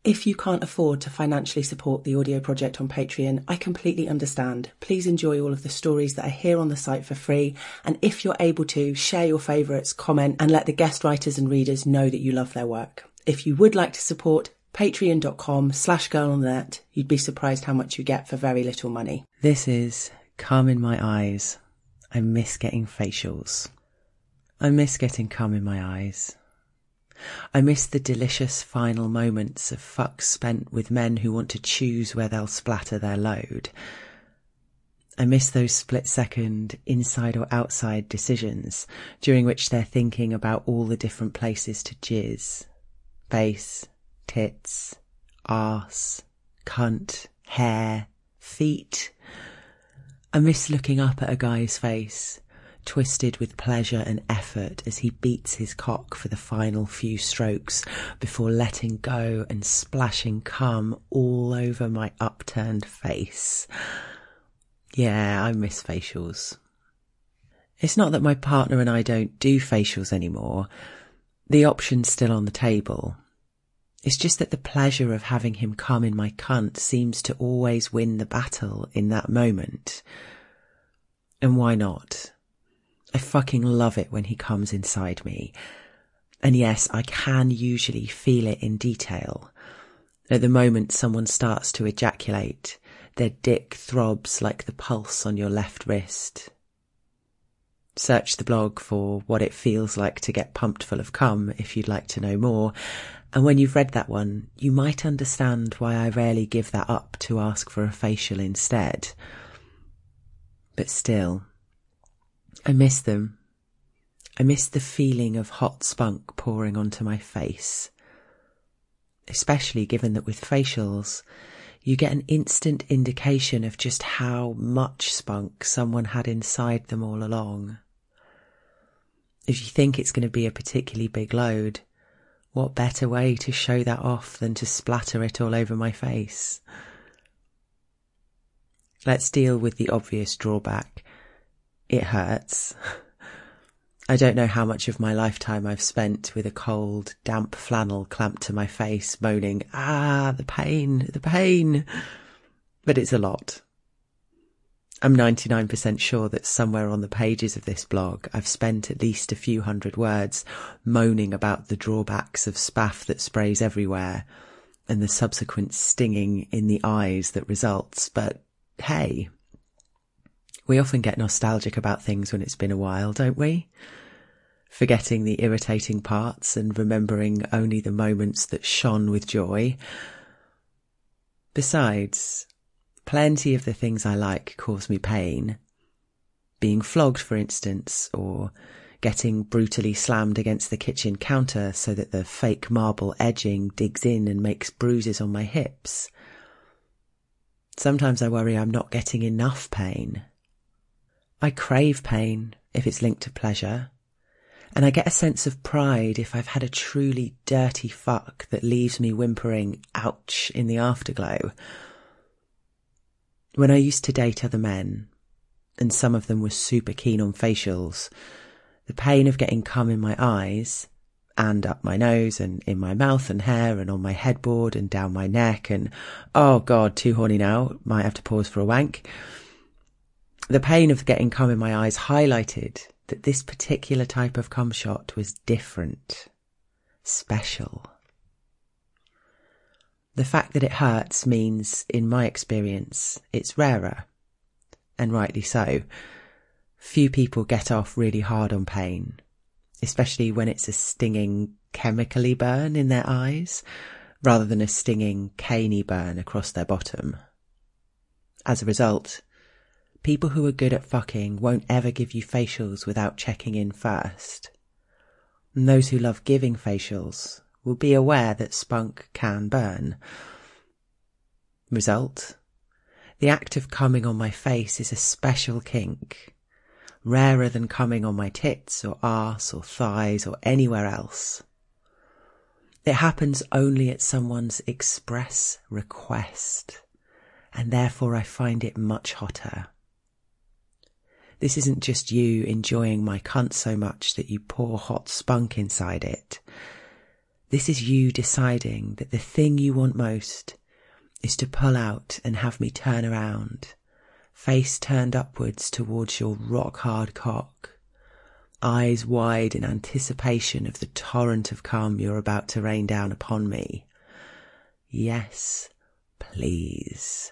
If you can't afford to financially support the audio project on Patreon, I completely understand. Please enjoy all of the stories that are here on the site for free. And if you're able to, share your favourites, comment, and let the guest writers and readers know that you love their work. If you would like to support, patreon.com/girlonthenet. You'd be surprised how much you get for very little money. This is Cum in My Eyes. I miss getting facials. I miss getting cum in my eyes. I miss the delicious final moments of fucks spent with men who want to choose where they'll splatter their load. I miss those split-second inside or outside decisions during which they're thinking about all the different places to jizz. Face, tits, arse, cunt, hair, feet. I miss looking up at a guy's face, twisted with pleasure and effort as he beats his cock for the final few strokes before letting go and splashing cum all over my upturned face. Yeah, I miss facials. It's not that my partner and I don't do facials anymore. The option's still on the table. It's just that the pleasure of having him come in my cunt seems to always win the battle in that moment. And why not? I fucking love it when he comes inside me. And yes, I can usually feel it in detail. At the moment someone starts to ejaculate, their dick throbs like the pulse on your left wrist. Search the blog for what it feels like to get pumped full of cum if you'd like to know more. And when you've read that one, you might understand why I rarely give that up to ask for a facial instead. But still, I miss them. I miss the feeling of hot spunk pouring onto my face. Especially given that with facials, you get an instant indication of just how much spunk someone had inside them all along. If you think it's going to be a particularly big load, what better way to show that off than to splatter it all over my face? Let's deal with the obvious drawback. It hurts. I don't know how much of my lifetime I've spent with a cold, damp flannel clamped to my face, moaning, the pain. But it's a lot. I'm 99% sure that somewhere on the pages of this blog I've spent at least a few hundred words moaning about the drawbacks of spaff that sprays everywhere and the subsequent stinging in the eyes that results. But hey, we often get nostalgic about things when it's been a while, don't we? Forgetting the irritating parts and remembering only the moments that shone with joy. Besides, plenty of the things I like cause me pain. Being flogged, for instance, or getting brutally slammed against the kitchen counter so that the fake marble edging digs in and makes bruises on my hips. Sometimes I worry I'm not getting enough pain. I crave pain if it's linked to pleasure, and I get a sense of pride if I've had a truly dirty fuck that leaves me whimpering ouch in the afterglow. When I used to date other men, and some of them were super keen on facials, the pain of getting cum in my eyes, and up my nose, and in my mouth and hair, and on my headboard, and down my neck, and, oh God, too horny now, might have to pause for a wank. The pain of getting cum in my eyes highlighted that this particular type of cum shot was different, special. The fact that it hurts means, in my experience, it's rarer, and rightly so. Few people get off really hard on pain, especially when it's a stinging chemically burn in their eyes, rather than a stinging caney burn across their bottom. As a result, people who are good at fucking won't ever give you facials without checking in first. And those who love giving facials will be aware that spunk can burn. Result? The act of coming on my face is a special kink, rarer than coming on my tits or arse or thighs or anywhere else. It happens only at someone's express request, and therefore I find it much hotter. This isn't just you enjoying my cunt so much that you pour hot spunk inside it. This is you deciding that the thing you want most is to pull out and have me turn around, face turned upwards towards your rock-hard cock, eyes wide in anticipation of the torrent of cum you're about to rain down upon me. Yes, please.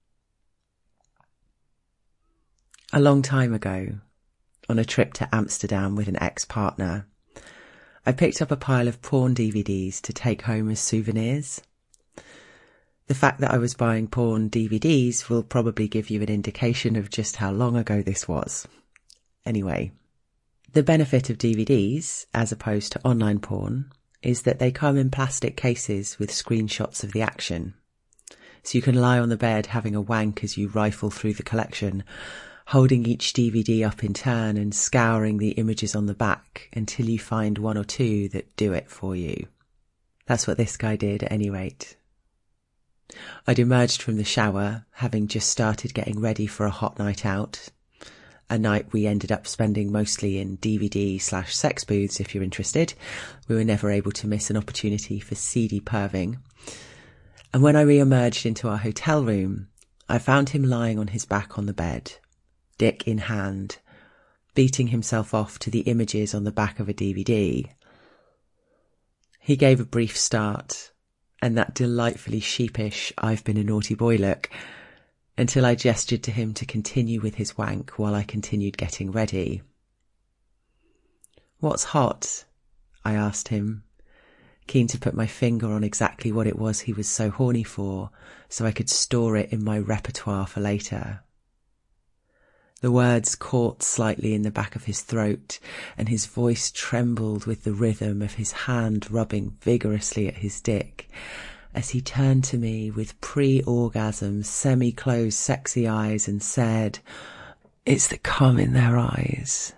A long time ago, on a trip to Amsterdam with an ex-partner, I picked up a pile of porn DVDs to take home as souvenirs. The fact that I was buying porn DVDs will probably give you an indication of just how long ago this was. Anyway, the benefit of DVDs, as opposed to online porn, is that they come in plastic cases with screenshots of the action. So you can lie on the bed having a wank as you rifle through the collection, holding each DVD up in turn and scouring the images on the back until you find one or two that do it for you. That's what this guy did at any rate. I'd emerged from the shower, having just started getting ready for a hot night out, a night we ended up spending mostly in DVD/sex booths if you're interested. We were never able to miss an opportunity for seedy perving. And when I re-emerged into our hotel room, I found him lying on his back on the bed, dick in hand, beating himself off to the images on the back of a DVD. He gave a brief start, and that delightfully sheepish "I've been a naughty boy" look, until I gestured to him to continue with his wank while I continued getting ready. "What's hot?" I asked him, keen to put my finger on exactly what it was he was so horny for, so I could store it in my repertoire for later. The words caught slightly in the back of his throat, and his voice trembled with the rhythm of his hand rubbing vigorously at his dick, as he turned to me with pre-orgasm, semi-closed sexy eyes and said, "It's the cum in their eyes."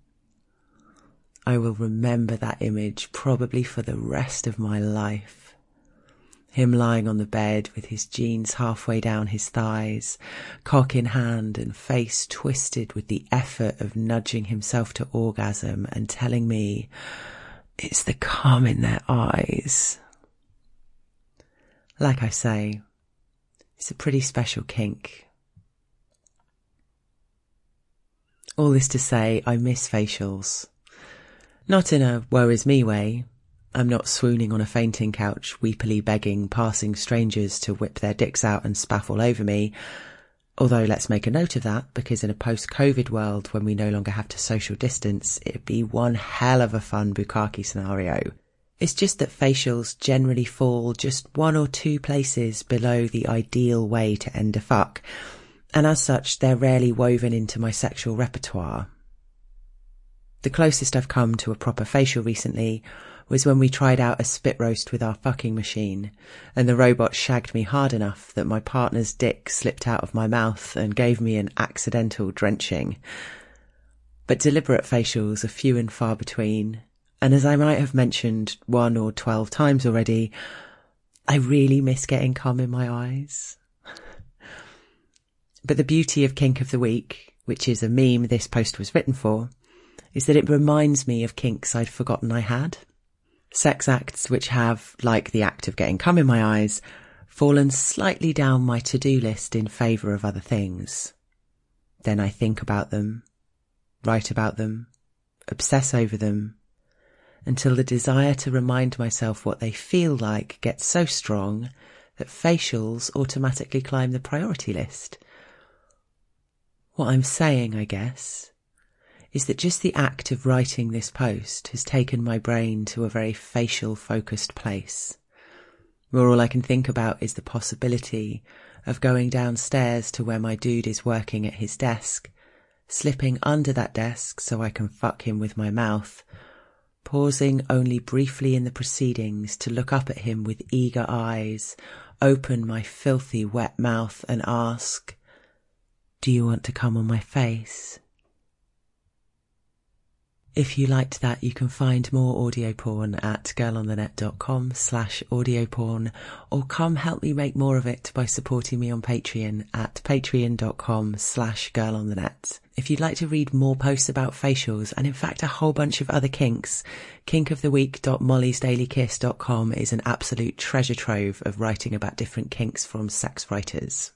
I will remember that image probably for the rest of my life. Him lying on the bed with his jeans halfway down his thighs, cock in hand and face twisted with the effort of nudging himself to orgasm and telling me, "It's the cum in their eyes." Like I say, it's a pretty special kink. All this to say, I miss facials. Not in a woe is me way. I'm not swooning on a fainting couch, weepily begging passing strangers to whip their dicks out and spaff all over me. Although let's make a note of that, because in a post-COVID world when we no longer have to social distance, it'd be one hell of a fun bukkake scenario. It's just that facials generally fall just one or two places below the ideal way to end a fuck, and as such they're rarely woven into my sexual repertoire. The closest I've come to a proper facial recently was when we tried out a spit roast with our fucking machine, and the robot shagged me hard enough that my partner's dick slipped out of my mouth and gave me an accidental drenching. But deliberate facials are few and far between, and as I might have mentioned 1 or 12 times already, I really miss getting cum in my eyes. But the beauty of Kink of the Week, which is a meme this post was written for, is that it reminds me of kinks I'd forgotten I had. Sex acts which have, like the act of getting cum in my eyes, fallen slightly down my to-do list in favour of other things. Then I think about them, write about them, obsess over them, until the desire to remind myself what they feel like gets so strong that facials automatically climb the priority list. What I'm saying, I guess, is that just the act of writing this post has taken my brain to a very facial-focused place, where all I can think about is the possibility of going downstairs to where my dude is working at his desk, slipping under that desk so I can fuck him with my mouth, pausing only briefly in the proceedings to look up at him with eager eyes, open my filthy wet mouth and ask, "Do you want to come on my face?" If you liked that, you can find more audio porn at girlonthenet.com/audio porn, or come help me make more of it by supporting me on Patreon at patreon.com/girlonthenet. If you'd like to read more posts about facials, and in fact a whole bunch of other kinks, kinkoftheweek.mollysdailykiss.com is an absolute treasure trove of writing about different kinks from sex writers.